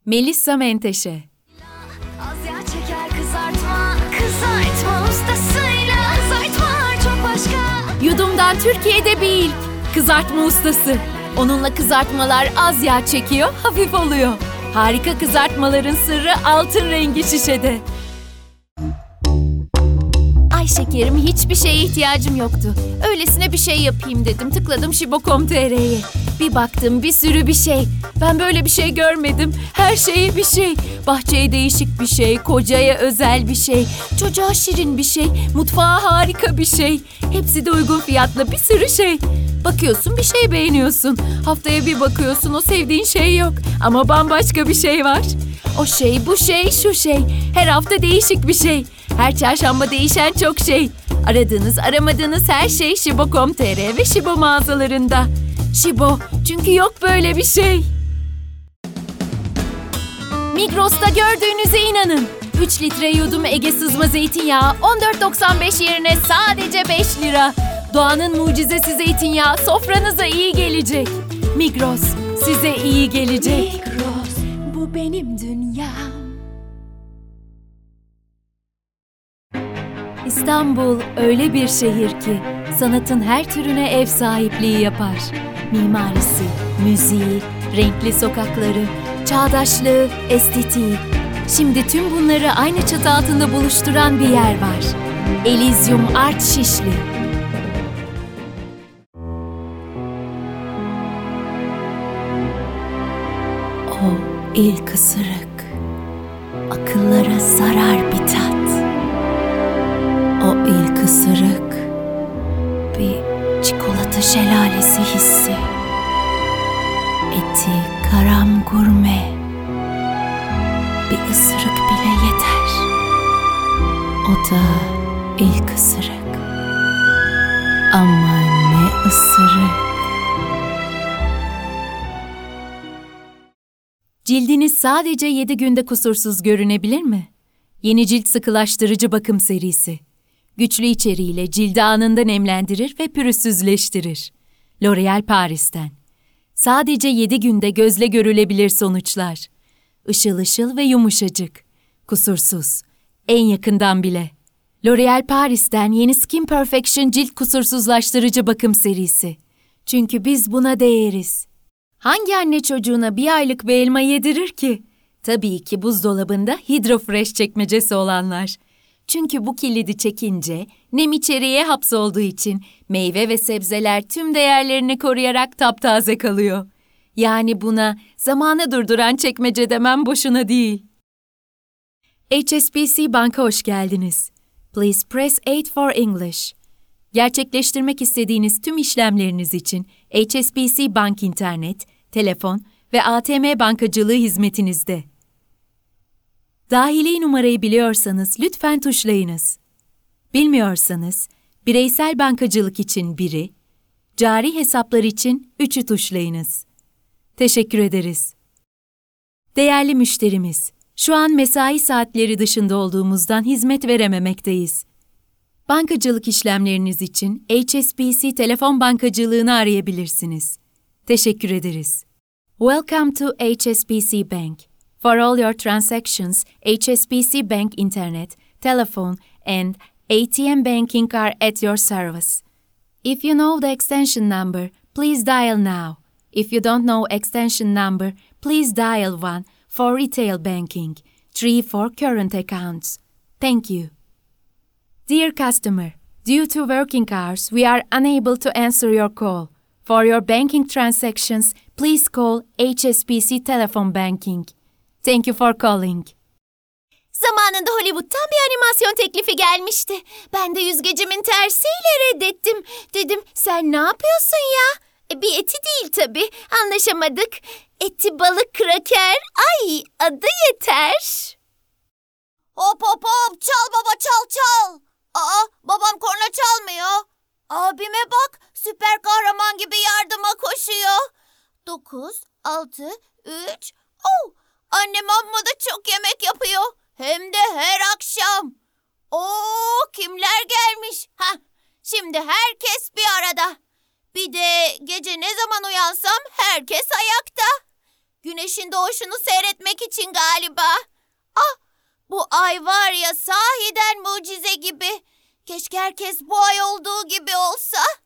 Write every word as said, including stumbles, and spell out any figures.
Melisa Menteşe. Az yağ çeker kızartma, kızartma ustasıyla. Kızartmalar çok başka. Yudumdan Türkiye'de bir ilk. Kızartma ustası. Onunla kızartmalar az yağ çekiyor, hafif oluyor. Harika kızartmaların sırrı altın rengi şişede. Ay şekerim, hiçbir şeye ihtiyacım yoktu. Öylesine bir şey yapayım dedim. Tıkladım şibo nokta com nokta tr'ye. Bir baktım bir sürü bir şey. Ben böyle bir şey görmedim. Her şeye bir şey. Bahçeye değişik bir şey. Kocaya özel bir şey. Çocuğa şirin bir şey. Mutfağa harika bir şey. Hepsi de uygun fiyatla bir sürü şey. Bakıyorsun bir şey beğeniyorsun. Haftaya bir bakıyorsun o sevdiğin şey yok. Ama bambaşka bir şey var. O şey, bu şey, şu şey. Her hafta değişik bir şey. Her çarşamba değişen çok şey. Aradığınız, aramadığınız her şey şibo nokta com nokta tr ve Şibo mağazalarında. Şibo, çünkü yok böyle bir şey. Migros'ta gördüğünüze inanın. üç litre yudum Ege sızma zeytinyağı on dört doksan beş yerine sadece beş lira. Doğanın mucizesi zeytinyağı sofranıza iyi gelecek. Migros, size iyi gelecek. Migros, bu benim dünyam. İstanbul öyle bir şehir ki sanatın her türüne ev sahipliği yapar. Mimarisi, müziği, renkli sokakları, çağdaşlığı, estetiği. Şimdi tüm bunları aynı çatı altında buluşturan bir yer var. Elysium Art Şişli. O ilk ısırık, akıllara zarar bir tat. O ilk ısırık, bir çikolata şelalesi hissi. Eti karam gurme, bir ısırık bile yeter. O da ilk ısırık. Ama ne ısırık. Cildiniz sadece yedi günde kusursuz görünebilir mi? Yeni cilt sıkılaştırıcı bakım serisi. Güçlü içeriğiyle cildi anında nemlendirir ve pürüzsüzleştirir. L'Oréal Paris'ten. Sadece yedi günde gözle görülebilir sonuçlar. Işıl ışıl ve yumuşacık. Kusursuz. En yakından bile. L'Oréal Paris'ten yeni Skin Perfection cilt kusursuzlaştırıcı bakım serisi. Çünkü biz buna değeriz. Hangi anne çocuğuna bir aylık bir elma yedirir ki? Tabii ki buzdolabında Hydrofresh çekmecesi olanlar. Çünkü bu kilidi çekince nem içeriğe hapsolduğu için meyve ve sebzeler tüm değerlerini koruyarak taptaze kalıyor. Yani buna zamanı durduran çekmece demem boşuna değil. H S B C Bank'a hoş geldiniz. Please press eight for English. Gerçekleştirmek istediğiniz tüm işlemleriniz için H S B C Bank internet, telefon ve A T M bankacılığı hizmetinizde. Dahili numarayı biliyorsanız lütfen tuşlayınız. Bilmiyorsanız bireysel bankacılık için biri, cari hesaplar için üçü tuşlayınız. Teşekkür ederiz. Değerli müşterimiz, şu an mesai saatleri dışında olduğumuzdan hizmet verememekteyiz. Bankacılık işlemleriniz için H S B C telefon bankacılığını arayabilirsiniz. Teşekkür ederiz. Welcome to H S B C Bank. For all your transactions, H S B C Bank Internet, telephone, and A T M banking are at your service. If you know the extension number, please dial now. If you don't know extension number, please dial one for retail banking, three for current accounts. Thank you. Dear customer, due to working hours, we are unable to answer your call. For your banking transactions, please call H S B C Telephone Banking. Thank you for calling. Zamanında Hollywood'dan bir animasyon teklifi gelmişti. Ben de yüzgecimin tersiyle reddettim. Dedim, sen ne yapıyorsun ya? E, bir eti değil tabii, anlaşamadık. Eti, balık, kraker, ay adı yeter. Hop hop hop, çal baba çal çal. Aa, babam korna çalmıyor. Abime bak, süper kahraman gibi yardıma koşuyor. Dokuz, altı, üç, oh! Annem amma da çok yemek yapıyor. Hem de her akşam. Oo, kimler gelmiş? Hah, şimdi herkes bir arada. Bir de gece ne zaman uyansam herkes ayakta. Güneşin doğuşunu seyretmek için galiba. Ah, bu ay var ya sahiden mucize gibi. Keşke herkes bu ay olduğu gibi olsa.